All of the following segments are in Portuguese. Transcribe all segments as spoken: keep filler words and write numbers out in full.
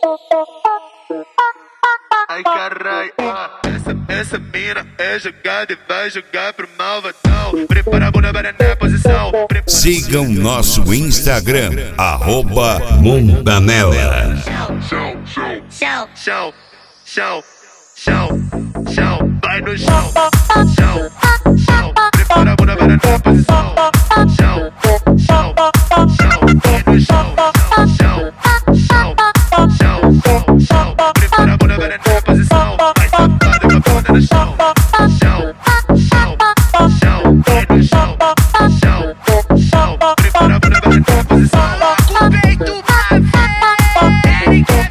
Ai caralho, essa, essa mina é jogada e vai jogar pro malvadão. Prepara a bunda para na posição. Sigam nosso Instagram, arroba Montanella. Chão, chão, chão, chão, chão, chão, vai no chão, chão, chão. Prepara a bunda para na posição. Chão, chão, chão, vai no chão, chão, chão, chão, chão. Prepara a bunda para na posição. Vai safada com a bunda no chão. Chão, chão, chão, vai no chão. Chão, chão, prepara a bunda para na posição. Com o peito pra ver, ele quer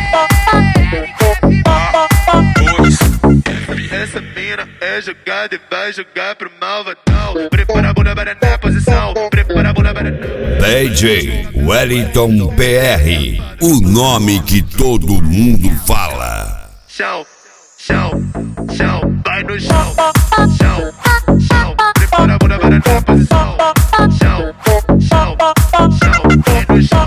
Essa mina é jogada e vai jogar pro malvadão. Prepara a bunda para na posição. Prepara a bunda para na... D J Wellington P R, o nome que todo mundo fala. Chão, chão, chão, vai no chão. Chão, chão, prepara a bunda para na posição. Chão, chão, chão, vai no chão.